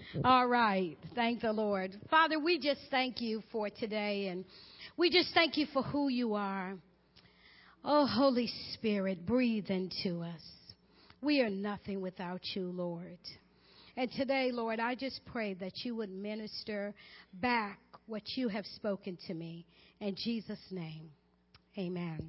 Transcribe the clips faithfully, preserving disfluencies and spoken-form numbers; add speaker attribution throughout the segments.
Speaker 1: All right. Thank the Lord. Father, we just thank you for today, and we just thank you for who you are. Oh, Holy Spirit, breathe into us. We are nothing without you, Lord. And today, Lord, I just pray that you would minister back what you have spoken to me. In Jesus' name, amen.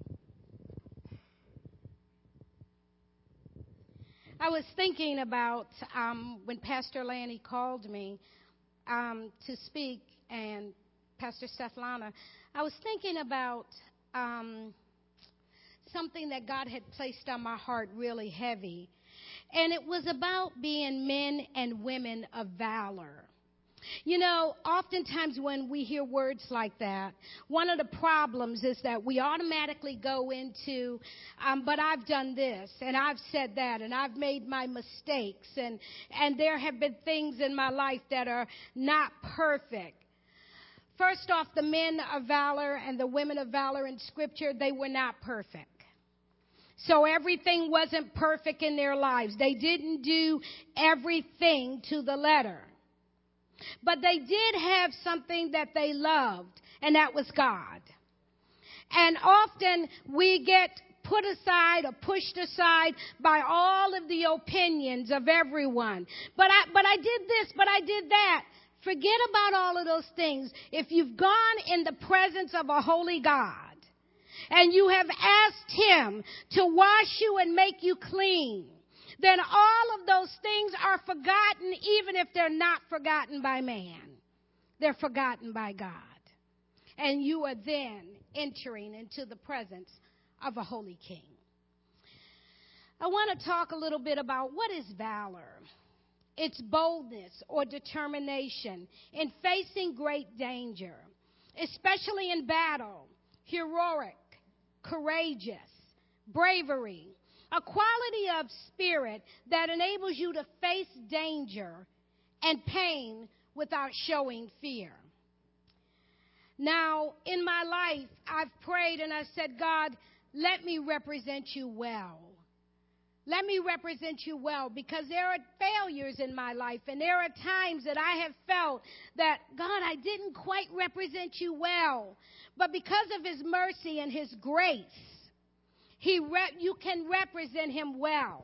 Speaker 1: I was thinking about um, when Pastor Lanny called me um, to speak, and Pastor Steflana, I was thinking about um, something that God had placed on my heart really heavy, and it was about being men and women of valor. You know, oftentimes when we hear words like that, one of the problems is that we automatically go into, um, but I've done this, and I've said that, and I've made my mistakes, and, and there have been things in my life that are not perfect. First off, the men of valor and the women of valor in Scripture, they were not perfect. So everything wasn't perfect in their lives. They didn't do everything to the letter. But they did have something that they loved, and that was God. And often we get put aside or pushed aside by all of the opinions of everyone. But I, but I did this, but I did that. Forget about all of those things. If you've gone in the presence of a holy God, and you have asked him to wash you and make you clean, then all of those things are forgotten, even if they're not forgotten by man. They're forgotten by God. And you are then entering into the presence of a holy king. I want to talk a little bit about what is valor. It's boldness or determination in facing great danger, especially in battle, heroic, courageous, bravery, a quality of spirit that enables you to face danger and pain without showing fear. Now, in my life, I've prayed and I said, God, let me represent you well. Let me represent you well, because there are failures in my life, and there are times that I have felt that, God, I didn't quite represent you well. But because of his mercy and his grace, He re- you can represent him well.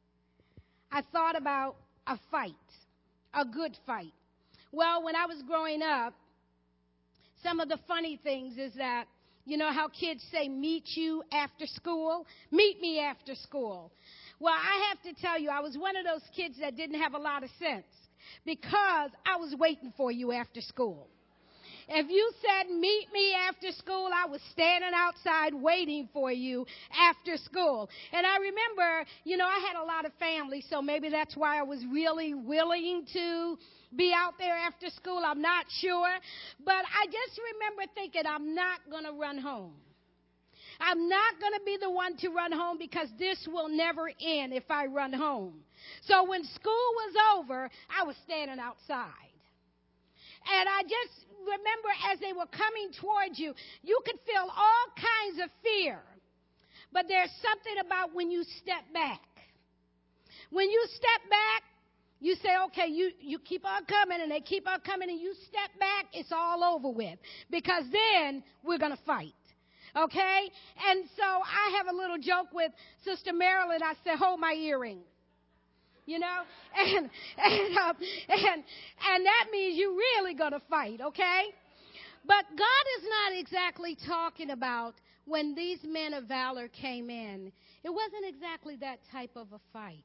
Speaker 1: I thought about a fight, a good fight. Well, when I was growing up, some of the funny things is that, you know how kids say, meet you after school? Meet me after school. Well, I have to tell you, I was one of those kids that didn't have a lot of sense, because I was waiting for you after school. If you said, meet me after school, I was standing outside waiting for you after school. And I remember, you know, I had a lot of family, so maybe that's why I was really willing to be out there after school. I'm not sure. But I just remember thinking, I'm not going to run home. I'm not going to be the one to run home, because this will never end if I run home. So when school was over, I was standing outside. And I just remember as they were coming towards you, you could feel all kinds of fear. But there's something about when you step back. When you step back, you say, okay, you, you keep on coming, and they keep on coming, and you step back, it's all over with. Because then we're going to fight. Okay? And so I have a little joke with Sister Marilyn. I said, hold my earring. You know, and and, um, and and that means you're really going to fight, okay? But God is not exactly talking about when these men of valor came in. It wasn't exactly that type of a fight.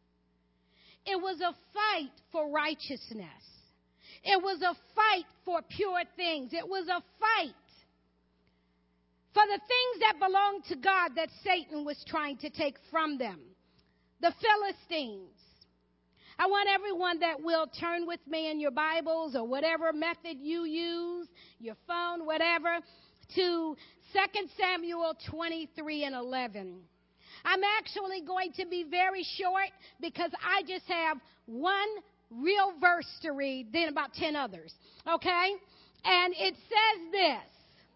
Speaker 1: It was a fight for righteousness. It was a fight for pure things. It was a fight for the things that belonged to God that Satan was trying to take from them. The Philistines. I want everyone that will turn with me in your Bibles or whatever method you use, your phone, whatever, to Second Samuel twenty-three and eleven. I'm actually going to be very short, because I just have one real verse to read, then about ten others, okay? And it says this.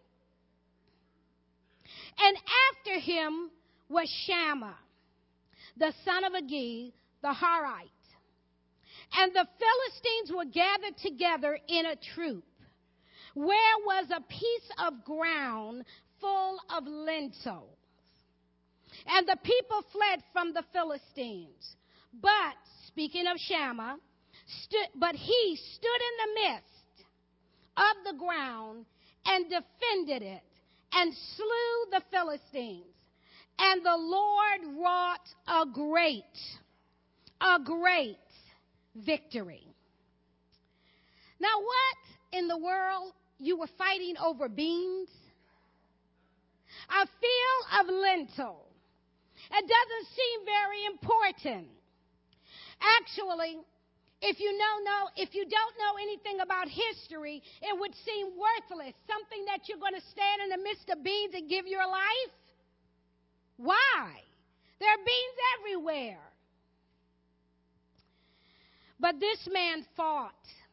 Speaker 1: And after him was Shammah, the son of Agee, the Harite. And the Philistines were gathered together in a troop, where was a piece of ground full of lentils. And the people fled from the Philistines. But, speaking of Shammah, stood, but he stood in the midst of the ground and defended it and slew the Philistines. And the Lord wrought a great, a great victory. Now, what in the world? You were fighting over beans? A field of lentil. It doesn't seem very important. Actually, if you know, know, if you don't know anything about history, it would seem worthless. Something that you're going to stand in the midst of beans and give your life? Why? There are beans everywhere. But this man fought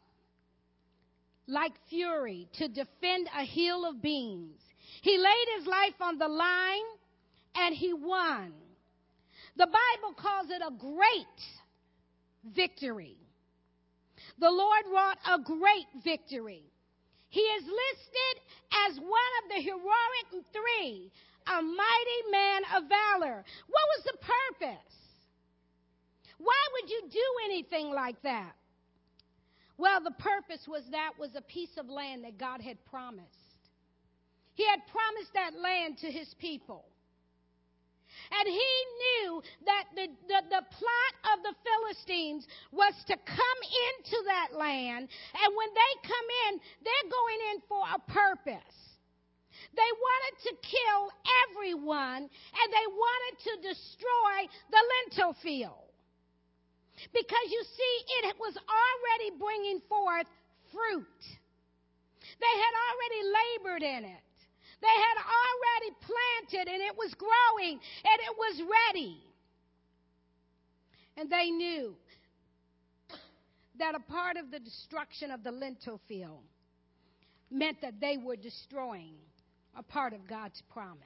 Speaker 1: like fury to defend a hill of beans. He laid his life on the line and he won. The Bible calls it a great victory. The Lord wrought a great victory. He is listed as one of the heroic three, a mighty man of valor. What was the purpose? Why would you do anything like that? Well, the purpose was that was a piece of land that God had promised. He had promised that land to his people. And he knew that the, the, the plot of the Philistines was to come into that land. And when they come in, they're going in for a purpose. They wanted to kill everyone, and they wanted to destroy the lentil field. Because you see, it was already bringing forth fruit. They had already labored in it. They had already planted, and it was growing, and it was ready. And they knew that a part of the destruction of the lentil field meant that they were destroying a part of God's promise.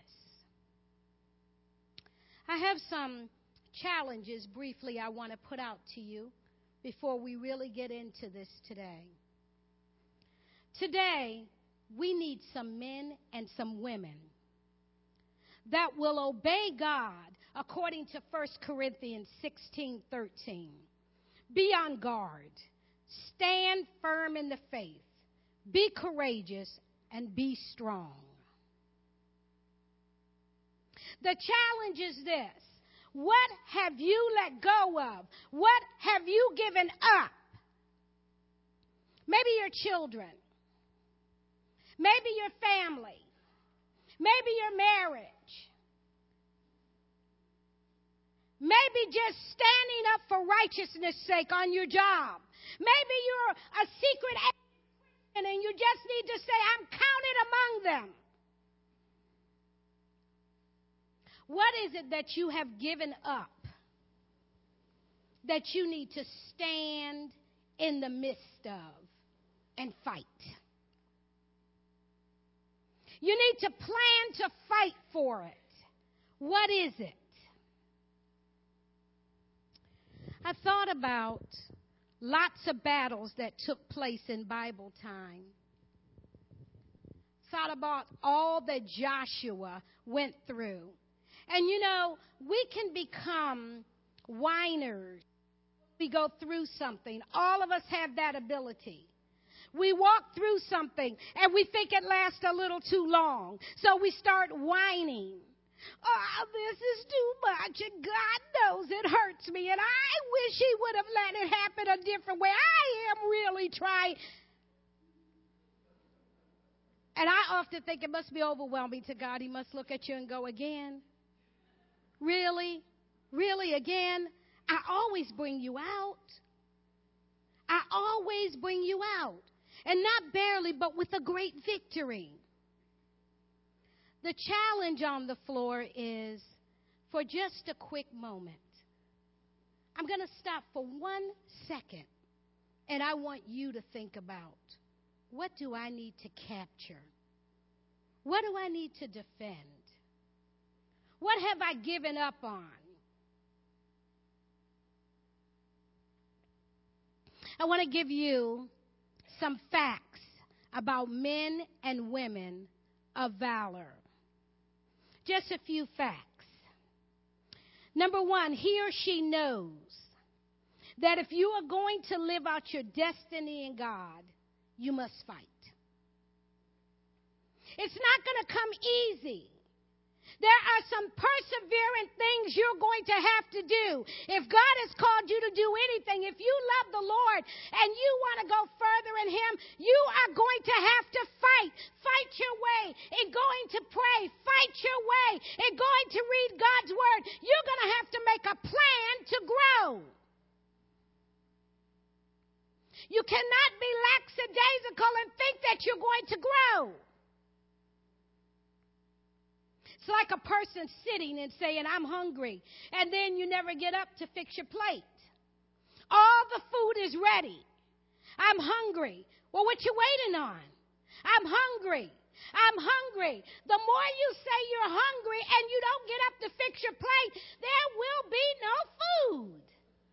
Speaker 1: I have some challenges briefly I want to put out to you before we really get into this today. Today, we need some men and some women that will obey God according to First Corinthians sixteen thirteen. Be on guard. Stand firm in the faith. Be courageous and be strong. The challenge is this. What have you let go of? What have you given up? Maybe your children. Maybe your family. Maybe your marriage. Maybe just standing up for righteousness' sake on your job. Maybe you're a secret agent and you just need to say, I'm counted among them. What is it that you have given up that you need to stand in the midst of and fight? You need to plan to fight for it. What is it? I thought about lots of battles that took place in Bible time. Thought about all that Joshua went through. And you know, we can become whiners. We go through something. All of us have that ability. We walk through something and we think it lasts a little too long. So we start whining. Oh, this is too much, and God knows it hurts me, and I wish He would have let it happen a different way. I am really trying. And I often think it must be overwhelming to God. He must look at you and go, again? Really? Really, again? I always bring you out. I always bring you out. And not barely, but with a great victory. The challenge on the floor is, for just a quick moment, I'm going to stop for one second, and I want you to think about, what do I need to capture? What do I need to defend? What have I given up on? I want to give you some facts about men and women of valor. Just a few facts. Number one, he or she knows that if you are going to live out your destiny in God, you must fight. It's not going to come easy. There are some perseverant things you're going to have to do. If God has called you to do anything, if you love the Lord and you want to go further in Him, you are going to have to fight. Fight your way in going to pray. Fight your way in going to read God's Word. You're going to have to make a plan to grow. You cannot be lackadaisical and think that you're going to grow. It's like a person sitting and saying, I'm hungry, and then you never get up to fix your plate. All the food is ready. I'm hungry. Well, what you waiting on? I'm hungry. I'm hungry. The more you say you're hungry and you don't get up to fix your plate, there will be no food.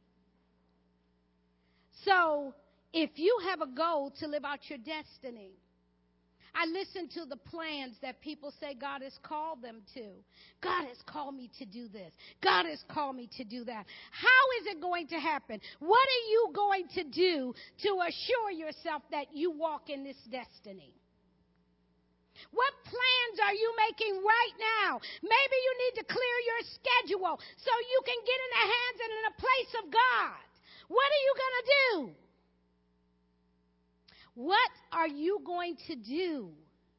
Speaker 1: So, if you have a goal to live out your destiny, I listen to the plans that people say God has called them to. God has called me to do this. God has called me to do that. How is it going to happen? What are you going to do to assure yourself that you walk in this destiny? What plans are you making right now? Maybe you need to clear your schedule so you can get in the hands and in a place of God. What are you going to do? What are you going to do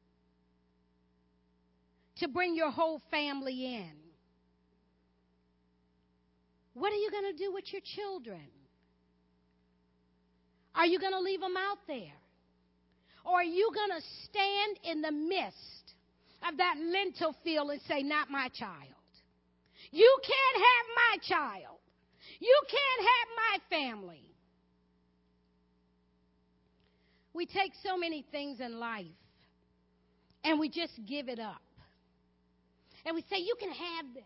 Speaker 1: to bring your whole family in? What are you going to do with your children? Are you going to leave them out there? Or are you going to stand in the midst of that lentil field and say, not my child? You can't have my child. You can't have my family. We take so many things in life and we just give it up. And we say, you can have this.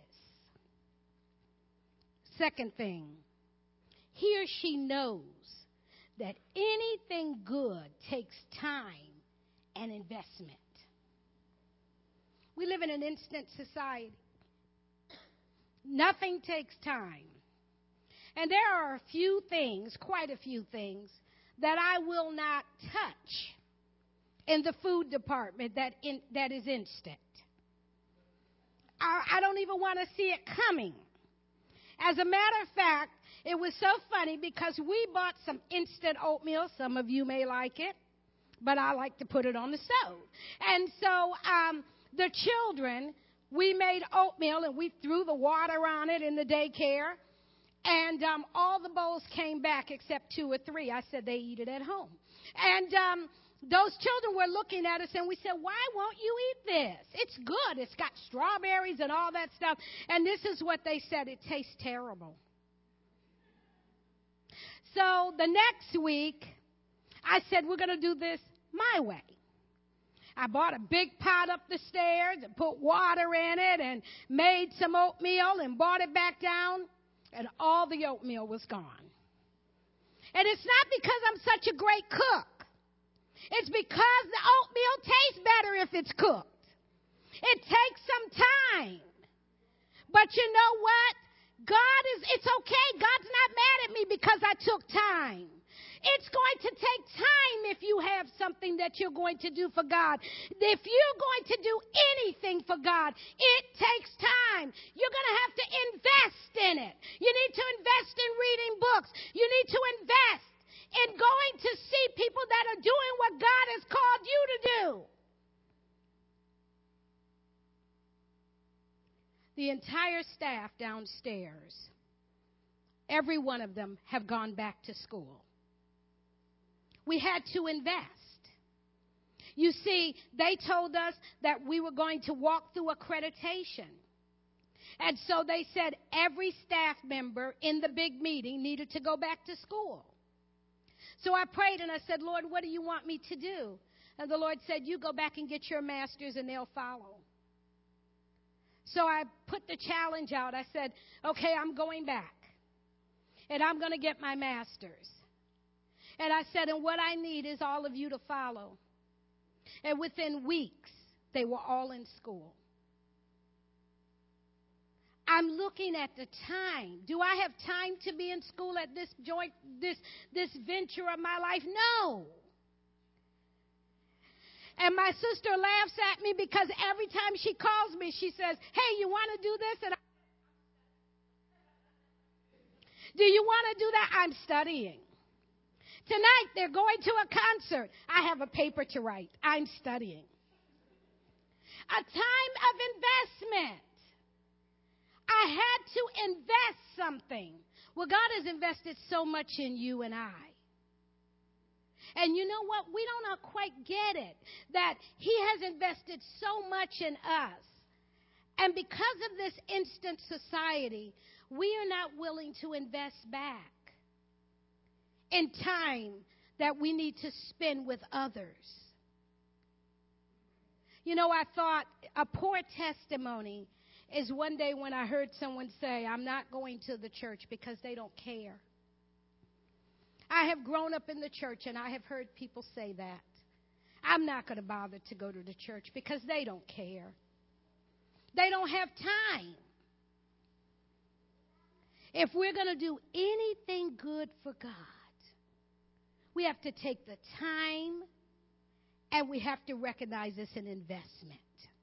Speaker 1: Second thing, he or she knows that anything good takes time and investment. We live in an instant society. Nothing takes time. And there are a few things, quite a few things, that I will not touch in the food department that in, that is instant. I, I don't even want to see it coming. As a matter of fact, it was so funny because we bought some instant oatmeal. Some of you may like it, but I like to put it on the stove. And so um, the children, we made oatmeal and we threw the water on it in the daycare. And um, all the bowls came back except two or three. I said they eat it at home. And um, those children were looking at us and we said, why won't you eat this? It's good. It's got strawberries and all that stuff. And this is what they said. It tastes terrible. So the next week, I said, we're going to do this my way. I bought a big pot up the stairs and put water in it and made some oatmeal and brought it back down. And all the oatmeal was gone. And it's not because I'm such a great cook. It's because the oatmeal tastes better if it's cooked. It takes some time. But you know what? God is, it's okay. God's not mad at me because I took time. It's going to take time if you have something that you're going to do for God. If you're going to do anything for God, it takes time. You're going to have to invest in it. You need to invest in reading books. You need to invest in going to see people that are doing what God has called you to do. The entire staff downstairs, every one of them have gone back to school. We had to invest. You see, they told us that we were going to walk through accreditation. And so they said every staff member in the big meeting needed to go back to school. So I prayed and I said, Lord, what do you want me to do? And the Lord said, you go back and get your master's and they'll follow. So I put the challenge out. I said, okay, I'm going back. And I'm going to get my master's. And I said, and what I need is all of you to follow. And within weeks, they were all in school. I'm looking at the time. Do I have time to be in school at this joint, this, this venture of my life? No. And my sister laughs at me because every time she calls me, she says, hey, you want to do this? And I, do you want to do that? I'm studying. Tonight, they're going to a concert. I have a paper to write. I'm studying. A time of investment. I had to invest something. Well, God has invested so much in you and I. And you know what? We don't not quite get it, that He has invested so much in us. And because of this instant society, we are not willing to invest back in time that we need to spend with others. You know, I thought a poor testimony is one day when I heard someone say, I'm not going to the church because they don't care. I have grown up in the church and I have heard people say that. I'm not going to bother to go to the church because they don't care. They don't have time. If we're going to do anything good for God, we have to take the time and we have to recognize it's an investment.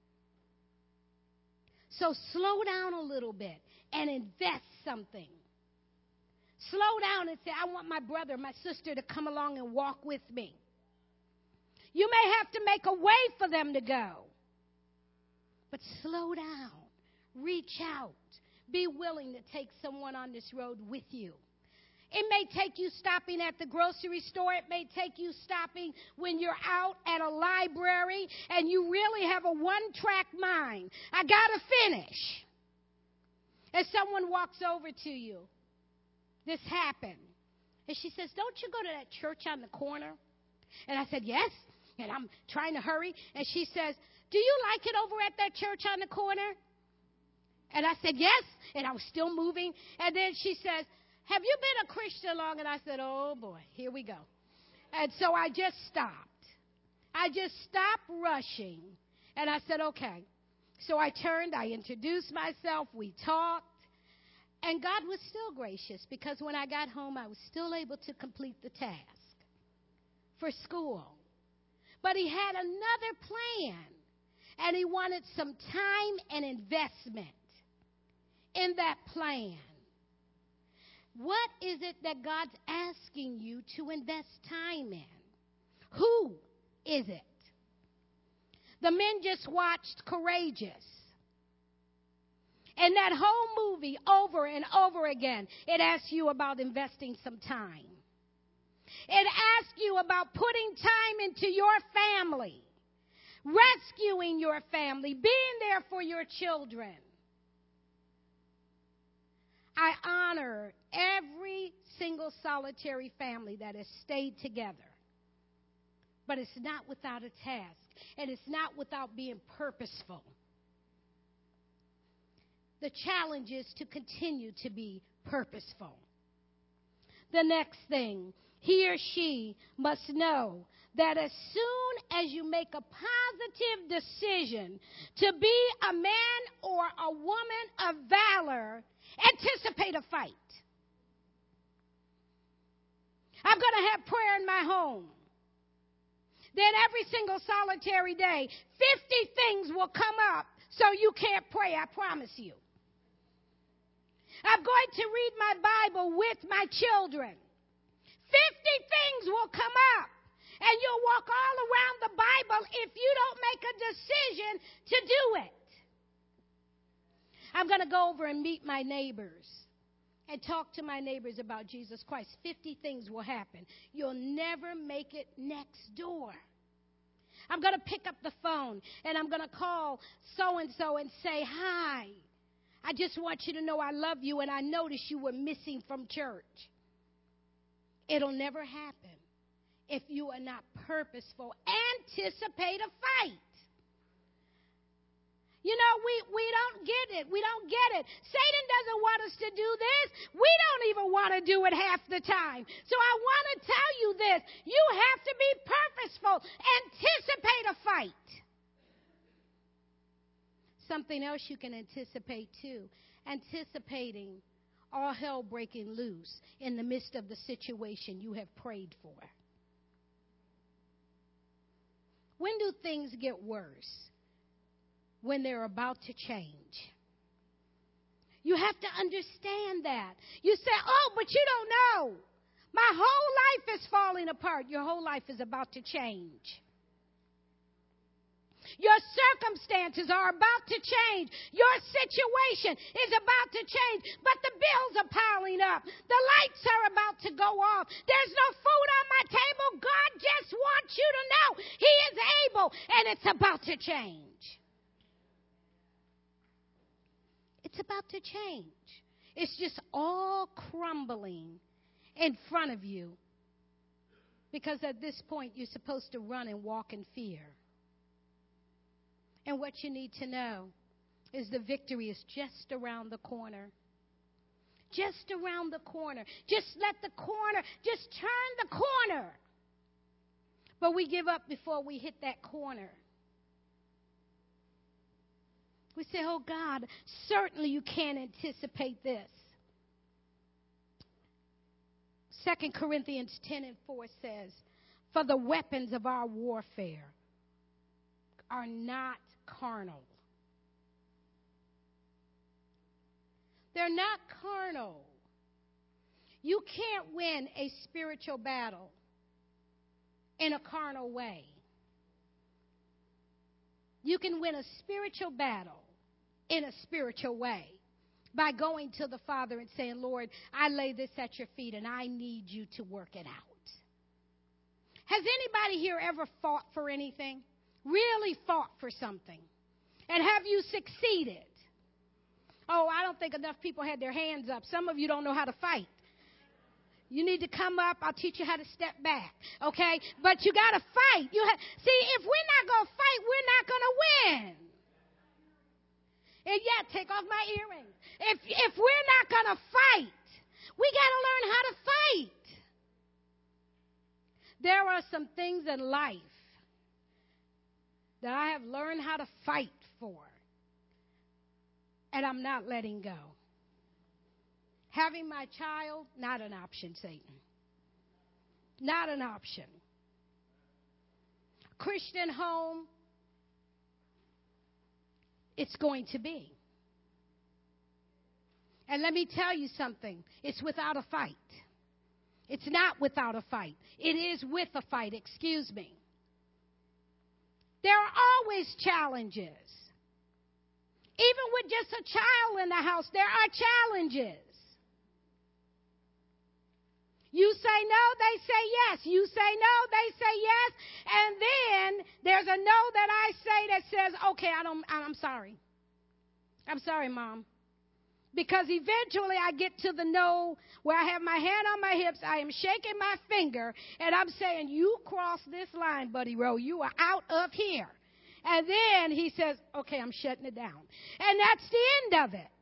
Speaker 1: So slow down a little bit and invest something. Slow down and say, I want my brother, my sister to come along and walk with me. You may have to make a way for them to go. But slow down. Reach out. Be willing to take someone on this road with you. It may take you stopping at the grocery store. It may take you stopping when you're out at a library and you really have a one-track mind. I got to finish. And someone walks over to you. This happened. And she says, don't you go to that church on the corner? And I said, yes. And I'm trying to hurry. And she says, do you like it over at that church on the corner? And I said, yes. And I was still moving. And then she says, have you been a Christian long? And I said, oh, boy, here we go. And so I just stopped. I just stopped rushing. And I said, okay. So I turned. I introduced myself. We talked. And God was still gracious because when I got home, I was still able to complete the task for school. But He had another plan. And He wanted some time and investment in that plan. What is it that God's asking you to invest time in? Who is it? The men just watched Courageous. And that whole movie, over and over again, it asks you about investing some time. It asks you about putting time into your family, rescuing your family, being there for your children. I honor every single solitary family that has stayed together. But it's not without a task, and it's not without being purposeful. The challenge is to continue to be purposeful. The next thing, he or she must know that as soon as you make a positive decision to be a man or a woman of valor, anticipate a fight. I'm going to have prayer in my home. Then every single solitary day, fifty things will come up so you can't pray, I promise you. I'm going to read my Bible with my children. fifty things will come up. And you'll walk all around the Bible if you don't make a decision to do it. I'm going to go over and meet my neighbors and talk to my neighbors about Jesus Christ. fifty things will happen. You'll never make it next door. I'm going to pick up the phone and I'm going to call so-and-so and say, hi, I just want you to know I love you and I noticed you were missing from church. It'll never happen if you are not purposeful. Anticipate a fight. You know, we, we don't get it. We don't get it. Satan doesn't want us to do this. We don't even want to do it half the time. So I want to tell you this. You have to be purposeful. Anticipate a fight. Something else you can anticipate too. Anticipating all hell breaking loose in the midst of the situation you have prayed for. When do things get worse? When they're about to change. You have to understand that. You say, oh, but you don't know. My whole life is falling apart. Your whole life is about to change. Your circumstances are about to change. Your situation is about to change. But the bills are piling up. The lights are about to go off. There's no food on my table. God just wants you to know He is able, and it's about to change. It's about to change. It's just all crumbling in front of you. Because at this point, you're supposed to run and walk in fear. And what you need to know is the victory is just around the corner. Just around the corner. Just let the corner, just turn the corner. But we give up before we hit that corner. We say, oh God, certainly you can't anticipate this. Second Corinthians ten and four says, for the weapons of our warfare are not carnal. They're not carnal. You can't win a spiritual battle in a carnal way. You can win a spiritual battle in a spiritual way by going to the Father and saying, Lord, I lay this at your feet and I need you to work it out. Has anybody here ever fought for anything? Really fought for something? And have you succeeded? Oh, I don't think enough people had their hands up. Some of you don't know how to fight. You need to come up. I'll teach you how to step back, okay? But you got to fight. You ha- See, if we're not going to fight, we're not going to win. And yeah, take off my earrings. If, if we're not going to fight, we got to learn how to fight. There are some things in life that I have learned how to fight for, and I'm not letting go. Having my child, not an option, Satan. Not an option. Christian home, it's going to be. And let me tell you something. It's without a fight. It's not without a fight. It is with a fight, excuse me. There are always challenges. Even with just a child in the house, there are challenges. You say no, they say yes. You say no, they say yes. And then there's a no that I say that says, okay, I don't, I'm sorry. I'm sorry, Mom. Because eventually I get to the no where I have my hand on my hips, I am shaking my finger, and I'm saying, you cross this line, Buddy Rowe. You are out of here. And then he says, okay, I'm shutting it down. And that's the end of it.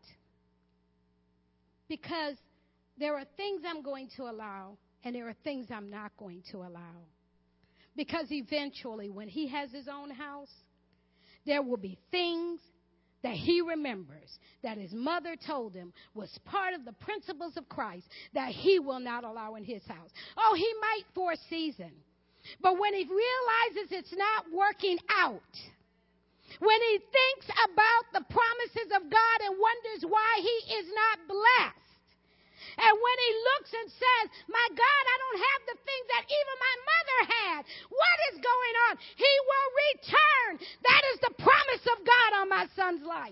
Speaker 1: Because there are things I'm going to allow, and there are things I'm not going to allow. Because eventually, when he has his own house, there will be things that he remembers that his mother told him was part of the principles of Christ that he will not allow in his house. Oh, he might for a season. But when he realizes it's not working out, when he thinks about the promises of God and wonders why he is not blessed, and when he looks and says, my God, I don't have the things that even my mother had. What is going on? He will return. That is the promise of God on my son's life.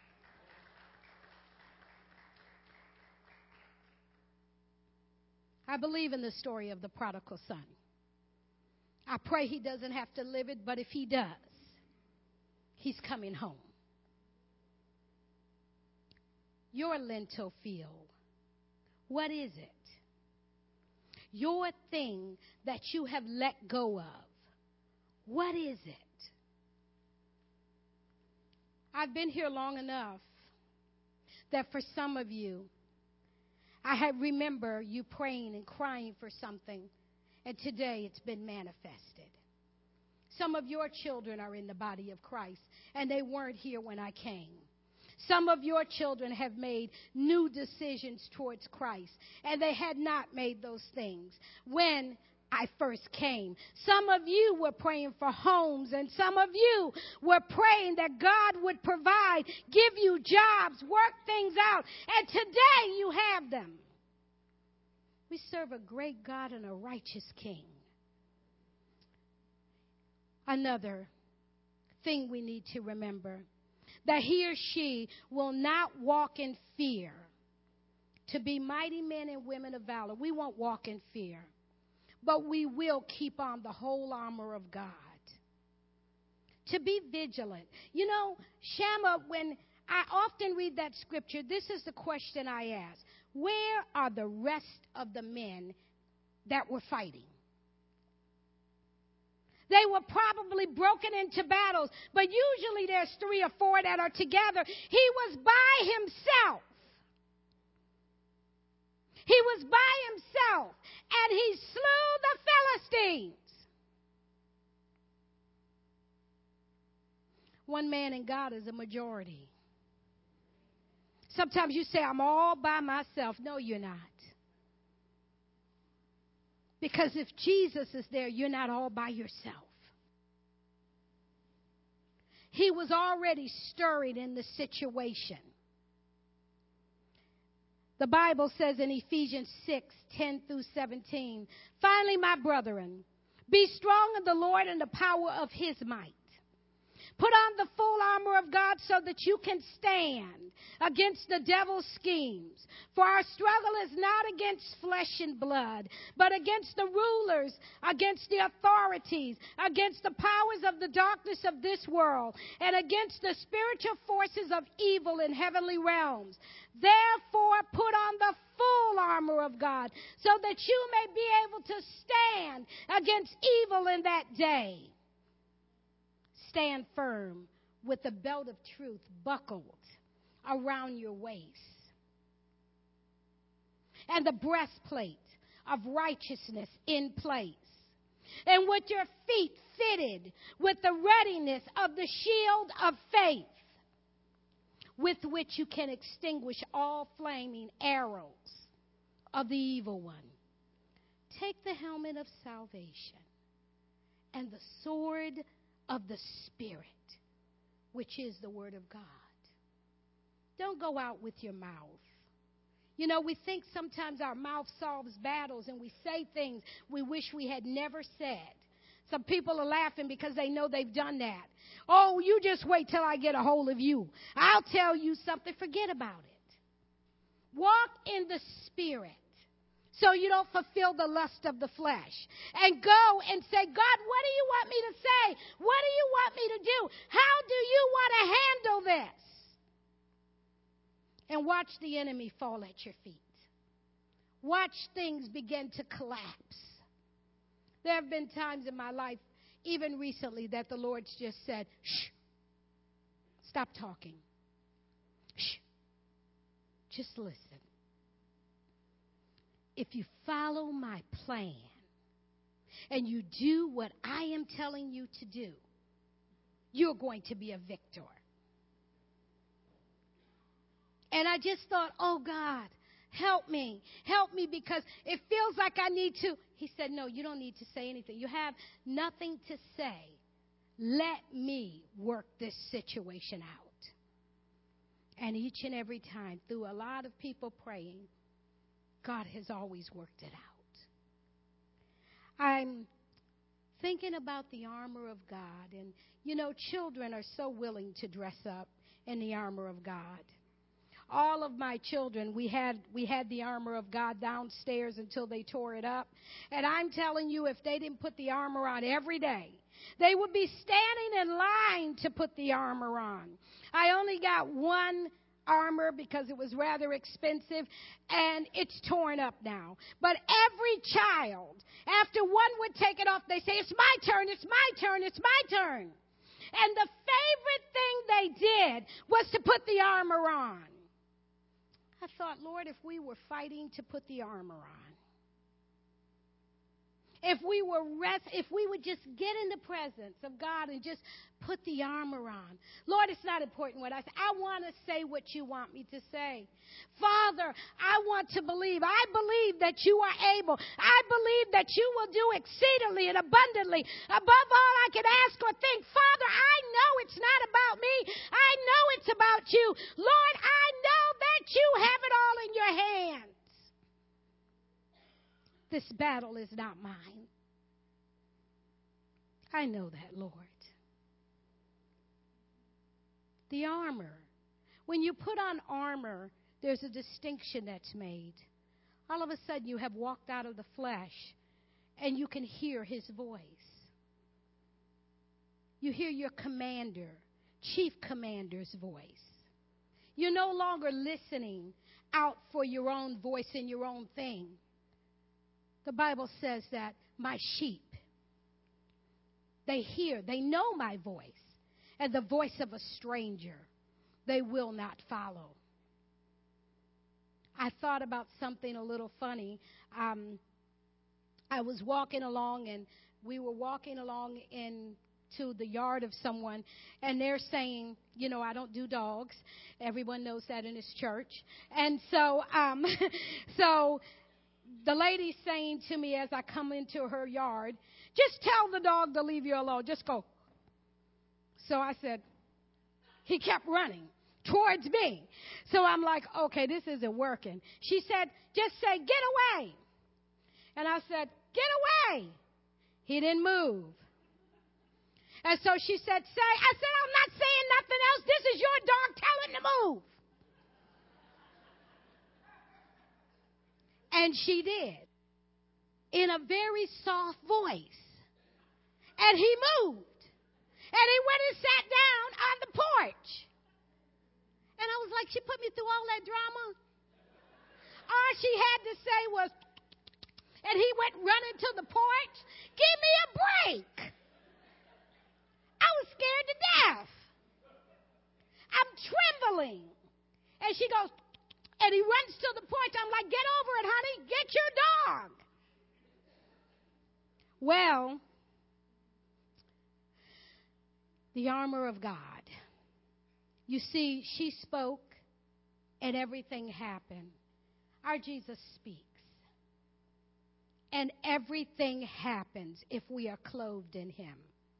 Speaker 1: I believe in the story of the prodigal son. I pray he doesn't have to live it, but if he does, he's coming home. Your lentil field. What is it? Your thing that you have let go of. What is it? I've been here long enough that for some of you, I have remember you praying and crying for something, and today it's been manifested. Some of your children are in the body of Christ, and they weren't here when I came. Some of your children have made new decisions towards Christ, and they had not made those things when I first came. Some of you were praying for homes, and some of you were praying that God would provide, give you jobs, work things out, and today you have them. We serve a great God and a righteous King. Another thing we need to remember, that he or she will not walk in fear. To be mighty men and women of valor, we won't walk in fear, but we will keep on the whole armor of God. To be vigilant. You know, Shammah, when I often read that scripture, this is the question I ask. Where are the rest of the men that were fighting? They were probably broken into battles, but usually there's three or four that are together. He was by himself. He was by himself, and he slew the Philistines. One man in God is a majority. Sometimes you say, I'm all by myself. No, you're not. Because if Jesus is there, you're not all by yourself. He was already stirring in the situation. The Bible says in Ephesians six, ten through seventeen, finally, my brethren, be strong in the Lord and the power of his might. Put on the full armor of God so that you can stand against the devil's schemes. For our struggle is not against flesh and blood, but against the rulers, against the authorities, against the powers of the darkness of this world, and against the spiritual forces of evil in heavenly realms. Therefore, put on the full armor of God so that you may be able to stand against evil in that day. Stand firm with the belt of truth buckled around your waist, and the breastplate of righteousness in place, and with your feet fitted with the readiness of the shield of faith, with which you can extinguish all flaming arrows of the evil one. Take the helmet of salvation and the sword of the Spirit, which is the Word of God. Don't go out with your mouth. You know, we think sometimes our mouth solves battles, and we say things we wish we had never said. Some people are laughing because they know they've done that. Oh, you just wait till I get a hold of you. I'll tell you something. Forget about it. Walk in the Spirit, so you don't fulfill the lust of the flesh. And go and say, God, what do you want me to say? What do you want me to do? How do you want to handle this? And watch the enemy fall at your feet. Watch things begin to collapse. There have been times in my life, even recently, that the Lord's just said, shh, stop talking. Shh, just listen. If you follow my plan and you do what I am telling you to do, you're going to be a victor. And I just thought, oh God, help me. Help me, because it feels like I need to. He said, no, you don't need to say anything. You have nothing to say. Let me work this situation out. And each and every time, through a lot of people praying, God has always worked it out. I'm thinking about the armor of God. And, you know, children are so willing to dress up in the armor of God. All of my children, we had we had the armor of God downstairs until they tore it up. And I'm telling you, if they didn't put the armor on every day, they would be standing in line to put the armor on. I only got one armor because it was rather expensive, and it's torn up now. But every child, after one would take it off, they say, it's my turn, it's my turn, it's my turn. And the favorite thing they did was to put the armor on. I thought, Lord, if we were fighting to put the armor on, if we were rest, if we would just get in the presence of God and just put the armor on. Lord, it's not important what I say. I want to say what you want me to say. Father, I want to believe. I believe that you are able. I believe that you will do exceedingly and abundantly above all I can ask or think. Father, I know it's not about me. I know it's about you. Lord, I know that you have it all in your hands. This battle is not mine. I know that, Lord. The armor. When you put on armor, there's a distinction that's made. All of a sudden, you have walked out of the flesh, and you can hear his voice. You hear your commander, chief commander's voice. You're no longer listening out for your own voice and your own thing. The Bible says that my sheep, they hear, they know my voice, and the voice of a stranger they will not follow. I thought about something a little funny. Um, I was walking along, and we were walking along into the yard of someone, and they're saying, you know, I don't do dogs. Everyone knows that in this church. And so, um, so the lady's saying to me as I come into her yard, just tell the dog to leave you alone. Just go. So I said, he kept running towards me. So I'm like, okay, this isn't working. She said, just say, get away. And I said, get away. He didn't move. And so she said, say, I said, I'm not saying nothing else. This is your dog. Tell him to move. And she did, in a very soft voice. And he moved. And he went and sat down on the porch. And I was like, she put me through all that drama. All she had to say was, and he went running to the porch. Give me a break. I was scared to death. I'm trembling. And she goes, and he runs to the porch. I'm like, get over it, honey. Get your dog. Well, the armor of God. You see, she spoke and everything happened. Our Jesus speaks. And everything happens if we are clothed in him.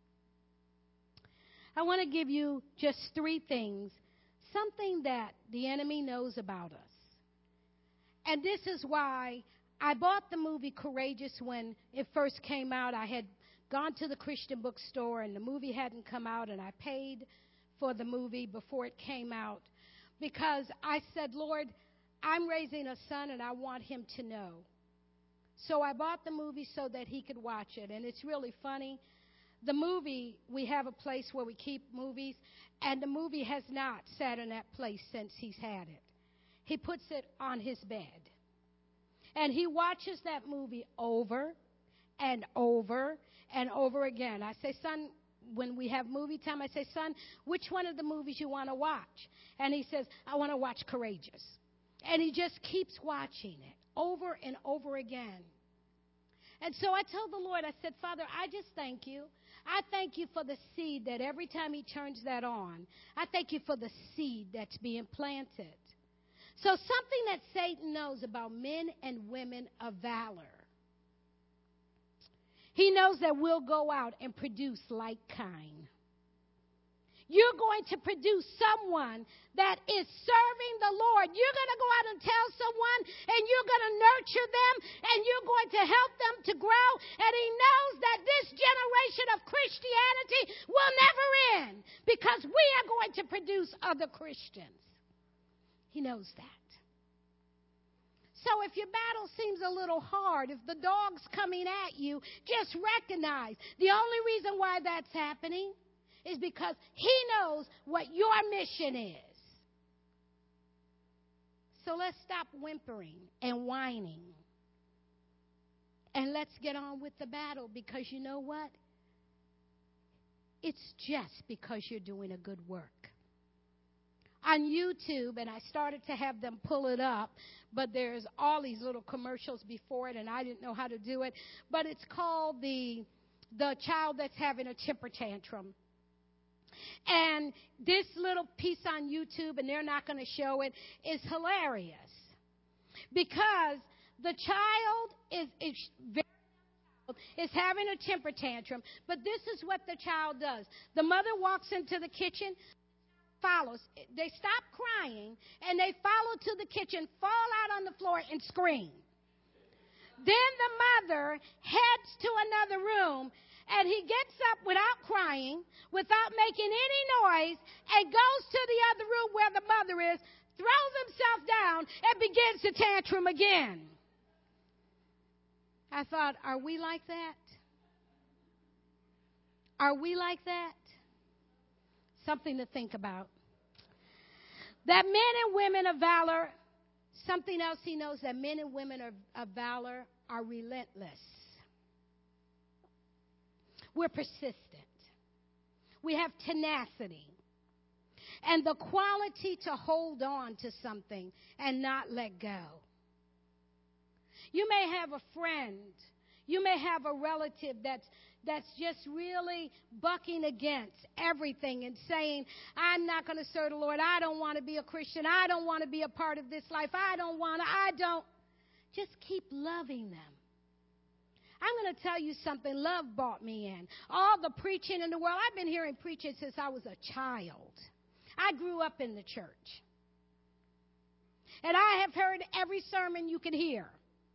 Speaker 1: I want to give you just three things. Something that the enemy knows about us. And this is why I bought the movie Courageous when it first came out. I had gone to the Christian bookstore and the movie hadn't come out, and I paid for the movie before it came out because I said, Lord, I'm raising a son and I want him to know. So I bought the movie so that he could watch it. And it's really funny. The movie, we have a place where we keep movies, and the movie has not sat in that place since he's had it. He puts it on his bed. And he watches that movie over and over and over again. I say, son, when we have movie time, I say, son, which one of the movies you want to watch? And he says, I want to watch Courageous. And he just keeps watching it over and over again. And so I told the Lord, I said, Father, I just thank you. I thank you for the seed that every time he turns that on, I thank you for the seed that's being planted. So something that Satan knows about men and women of valor. He knows that we'll go out and produce like kind. You're going to produce someone that is serving the Lord. You're going to go out and tell someone, and you're going to nurture them, and you're going to help them to grow. And he knows that this generation of Christianity will never end because we are going to produce other Christians. He knows that. So if your battle seems a little hard, if the dog's coming at you, just recognize the only reason why that's happening is because he knows what your mission is. So let's stop whimpering and whining. And let's get on with the battle, because you know what? it's just because you're doing a good work. On YouTube, and I started to have them pull it up, but there's all these little commercials before it, and I didn't know how to do it. But it's called the the child that's having a temper tantrum. And this little piece on YouTube, and they're not going to show it, is hilarious. Because the child is, is very is having a temper tantrum, but this is what the child does. The mother walks into the kitchen, follows. They stop crying, and they follow to the kitchen, fall out on the floor, and scream. Then the mother heads to another room, and he gets up without crying, without making any noise, and goes to the other room where the mother is, throws himself down, and begins to tantrum again. I thought, are we like that? Are we like that? Something to think about. That men and women of valor, something else he knows, that men and women of, of valor are relentless. We're persistent. We have tenacity. And the quality to hold on to something and not let go. You may have a friend. You may have a relative that's that's just really bucking against everything and saying, I'm not going to serve the Lord. I don't want to be a Christian. I don't want to be a part of this life. I don't want to. I don't. Just keep loving them. I'm going to tell you something. Love brought me in. All the preaching in the world. I've been hearing preaching since I was a child. I grew up in the church. And I have heard every sermon you can hear.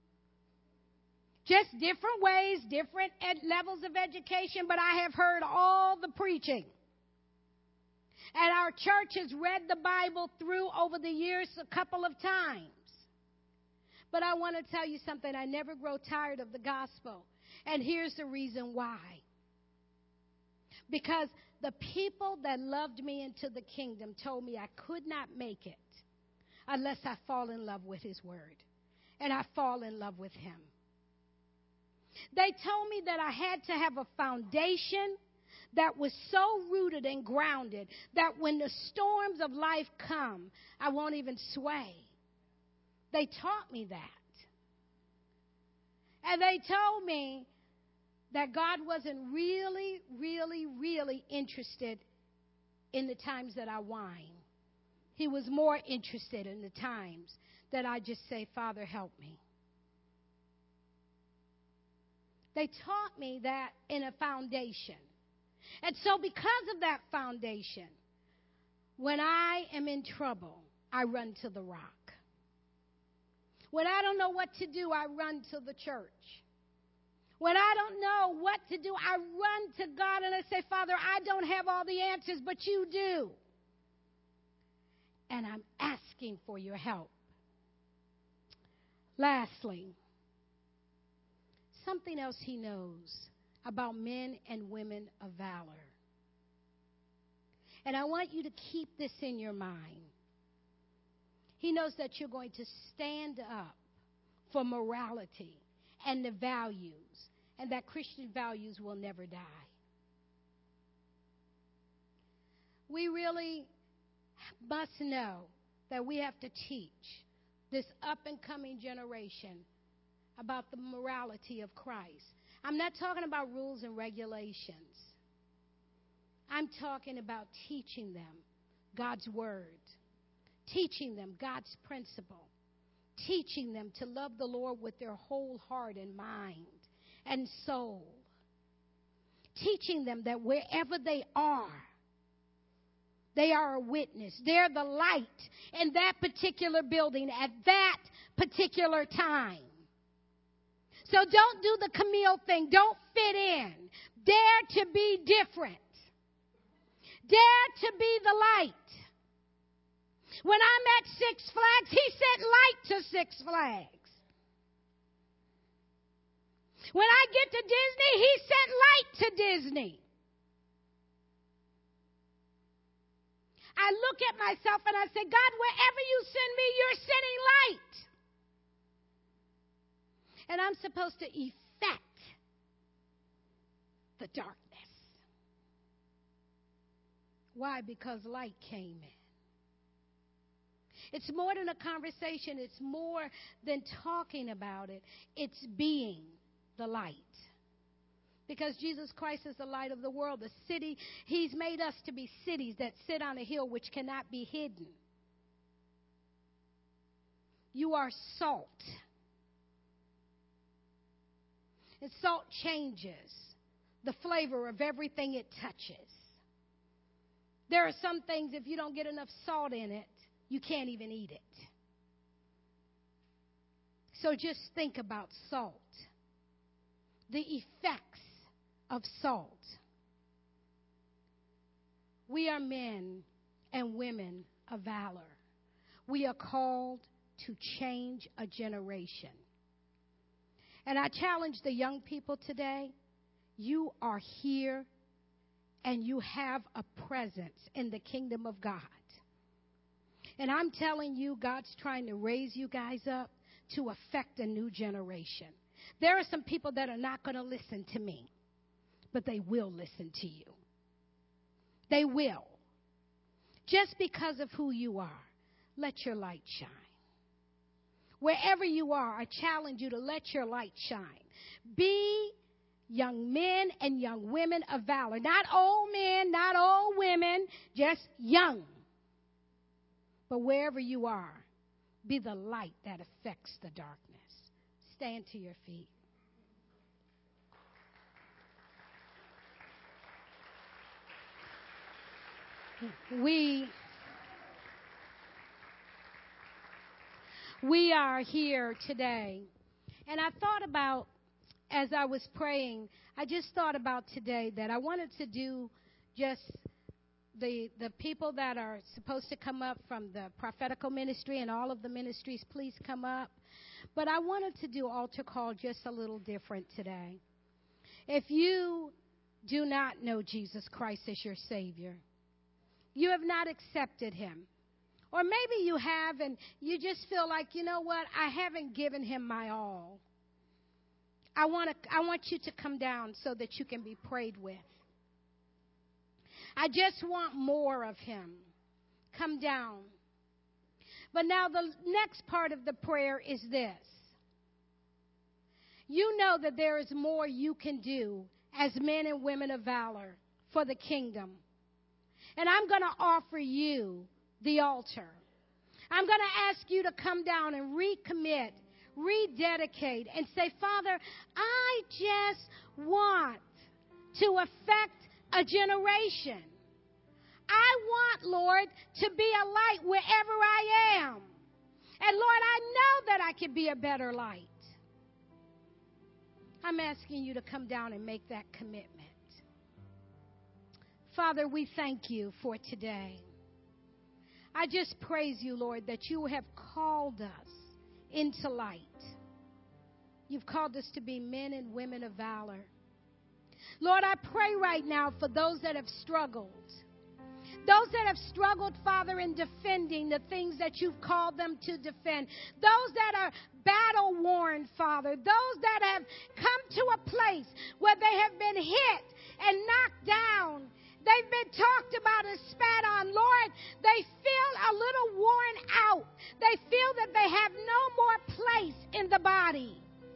Speaker 1: Just different ways, different ed- levels of education, but I have heard all the preaching. And our church has read the Bible through over the years a couple of times. But I want to tell you something. I never grow tired of the gospel. And here's the reason why. Because the people that loved me into the kingdom told me I could not make it unless I fall in love with his word. And I fall in love with him. They told me that I had to have a foundation that was so rooted and grounded that when the storms of life come, I won't even sway. They taught me that. And they told me that God wasn't really, really, really interested in the times that I whine. He was more interested in the times that I just say, Father, help me. They taught me that in a foundation. And so because of that foundation, when I am in trouble, I run to the rock. When I don't know what to do, I run to the church. When I don't know what to do, I run to God and I say, Father, I don't have all the answers, but you do. And I'm asking for your help. Lastly, something else he knows about men and women of valor. And I want you to keep this in your mind. He knows that you're going to stand up for morality and the values, and that Christian values will never die. We really must know that we have to teach this up-and-coming generation about the morality of Christ. I'm not talking about rules and regulations. I'm talking about teaching them God's word, teaching them God's principle, teaching them to love the Lord with their whole heart and mind and soul, teaching them that wherever they are, they are a witness. They're the light in that particular building at that particular time. So don't do the Camille thing. Don't fit in. Dare to be different. Dare to be the light. When I'm at Six Flags, he said light to Six Flags. When I get to Disney, he said light to Disney. I look at myself and I say, God, wherever you send me, you're sending light. And I'm supposed to effect the darkness. Why? Because light came in. It's more than a conversation. It's more than talking about it. It's being the light. Because Jesus Christ is the light of the world. The city, He's made us to be cities that sit on a hill which cannot be hidden. You are salt. And salt changes the flavor of everything it touches. There are some things, if you don't get enough salt in it, you can't even eat it. So just think about salt. The effects of salt. We are men and women of valor. We are called to change a generation. And I challenge the young people today, you are here and you have a presence in the kingdom of God. And I'm telling you, God's trying to raise you guys up to affect a new generation. There are some people that are not going to listen to me, but they will listen to you. They will. Just because of who you are, let your light shine. Wherever you are, I challenge you to let your light shine. Be young men and young women of valor. Not old men, not old women, just young. But wherever you are, be the light that affects the darkness. Stand to your feet. We, we are here today. And I thought about, as I was praying, I just thought about today that I wanted to do just the the people that are supposed to come up from the prophetical ministry and all of the ministries, please come up. But I wanted to do altar call just a little different today. If you do not know Jesus Christ as your Savior, you have not accepted Him, or maybe you have and you just feel like, you know what, I haven't given Him my all. I want to, I want you to come down so that you can be prayed with. I just want more of Him. Come down. But now the next part of the prayer is this. You know that there is more you can do as men and women of valor for the kingdom. And I'm going to offer you the altar. I'm going to ask you to come down and recommit, rededicate, and say, Father, I just want to affect a generation. I want, Lord, to be a light wherever I am. And Lord, I know that I can be a better light. I'm asking you to come down and make that commitment. Father, we thank you for today. I just praise you, Lord, that you have called us into light. You've called us to be men and women of valor. Lord, I pray right now for those that have struggled. Those that have struggled, Father, in defending the things that you've called them to defend. Those that are battle-worn, Father. Those that have come to a place where they have been hit and knocked down. They've been talked about and spat on. Lord, they feel a little worn out. They feel that they have no more place in the body.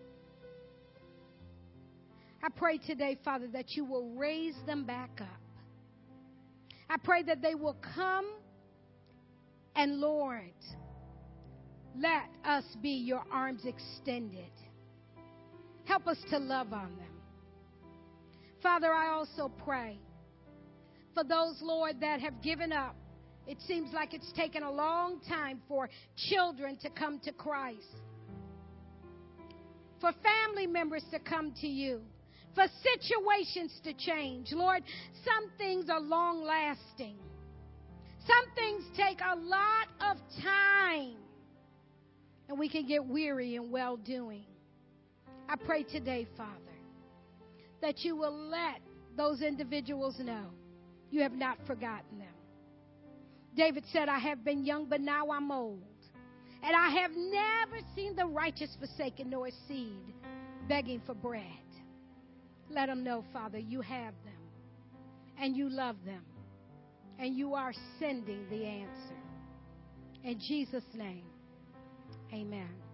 Speaker 1: I pray today, Father, that you will raise them back up. I pray that they will come and, Lord, let us be your arms extended. Help us to love on them. Father, I also pray for those, Lord, that have given up. It seems like it's taken a long time for children to come to Christ, for family members to come to you, for situations to change. Lord, some things are long lasting. Some things take a lot of time, and we can get weary in well doing. I pray today, Father, that you will let those individuals know you have not forgotten them. David said, I have been young, but now I'm old. And I have never seen the righteous forsaken, nor his seed begging for bread. Let them know, Father, you have them and you love them. and you are sending the answer. In Jesus' name, amen.